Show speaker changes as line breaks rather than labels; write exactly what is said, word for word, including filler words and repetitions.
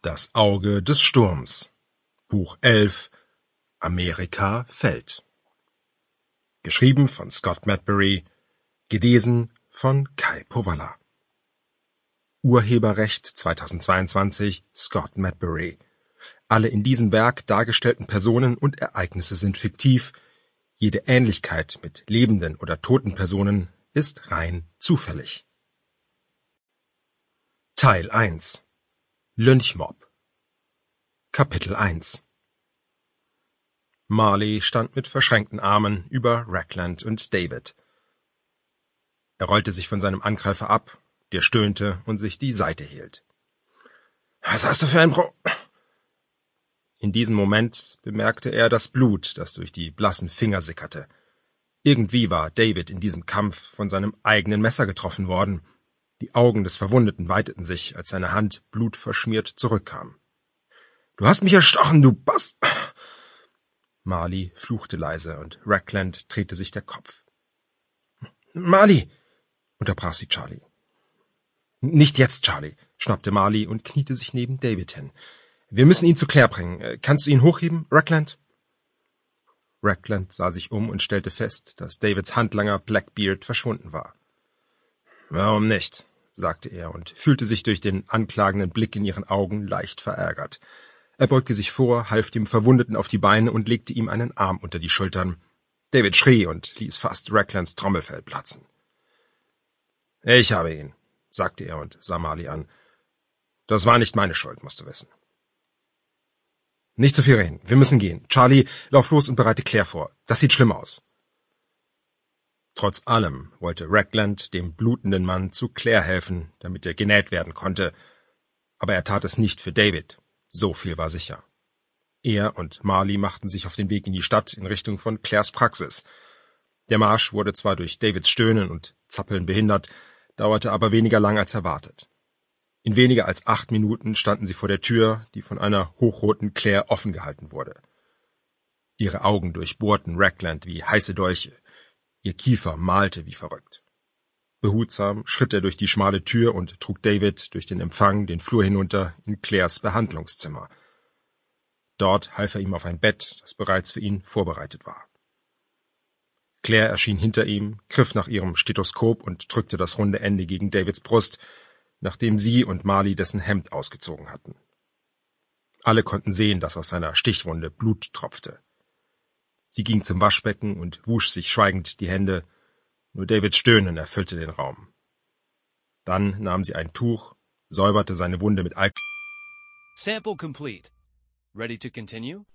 Das Auge des Sturms. Buch elf. Amerika fällt. Geschrieben von Scott Madbury. Gelesen von Kai Powalla. Urheberrecht zweitausendzweiundzwanzig Scott Madbury. Alle in diesem Werk dargestellten Personen und Ereignisse sind fiktiv. Jede Ähnlichkeit mit lebenden oder toten Personen ist rein zufällig. Teil eins. Lynchmob. Kapitel eins. Marley stand mit verschränkten Armen über Ragland und David. Er rollte sich von seinem Angreifer ab, der stöhnte und sich die Seite hielt. »Was hast du für ein Bro...« In diesem Moment bemerkte er das Blut, das durch die blassen Finger sickerte. Irgendwie war David in diesem Kampf von seinem eigenen Messer getroffen worden. Die Augen des Verwundeten weiteten sich, als seine Hand blutverschmiert zurückkam. »Du hast mich erstochen, du Bass...« Marley fluchte leise und Ragland drehte sich der Kopf. »Marley«, unterbrach sie Charlie. »Nicht jetzt, Charlie«, schnappte Marley und kniete sich neben David hin. »Wir müssen ihn zu Claire bringen. Kannst du ihn hochheben, Ragland?« Ragland sah sich um und stellte fest, dass Davids Handlanger Blackbeard verschwunden war. »Warum nicht?«, sagte er und fühlte sich durch den anklagenden Blick in ihren Augen leicht verärgert. Er beugte sich vor, half dem Verwundeten auf die Beine und legte ihm einen Arm unter die Schultern. David schrie und ließ fast Raglands Trommelfell platzen. »Ich habe ihn«, sagte er und sah Marley an. »Das war nicht meine Schuld, musst du wissen.« »Nicht zu viel reden, wir müssen gehen. Charlie, lauf los und bereite Claire vor. Das sieht schlimm aus.« Trotz allem wollte Ragland dem blutenden Mann zu Claire helfen, damit er genäht werden konnte. Aber er tat es nicht für David. So viel war sicher. Er und Marley machten sich auf den Weg in die Stadt in Richtung von Claires Praxis. Der Marsch wurde zwar durch Davids Stöhnen und Zappeln behindert, dauerte aber weniger lang als erwartet. In weniger als acht Minuten standen sie vor der Tür, die von einer hochroten Claire offen gehalten wurde. Ihre Augen durchbohrten Ragland wie heiße Dolche. Ihr Kiefer malte wie verrückt. Behutsam schritt er durch die schmale Tür und trug David durch den Empfang den Flur hinunter in Claires Behandlungszimmer. Dort half er ihm auf ein Bett, das bereits für ihn vorbereitet war. Claire erschien hinter ihm, griff nach ihrem Stethoskop und drückte das runde Ende gegen Davids Brust, nachdem sie und Marley dessen Hemd ausgezogen hatten. Alle konnten sehen, dass aus seiner Stichwunde Blut tropfte. Sie ging zum Waschbecken und wusch sich schweigend die Hände. Nur Davids Stöhnen erfüllte den Raum. Dann nahm sie ein Tuch, säuberte seine Wunde mit Alkohol.
Sample complete. Ready to continue?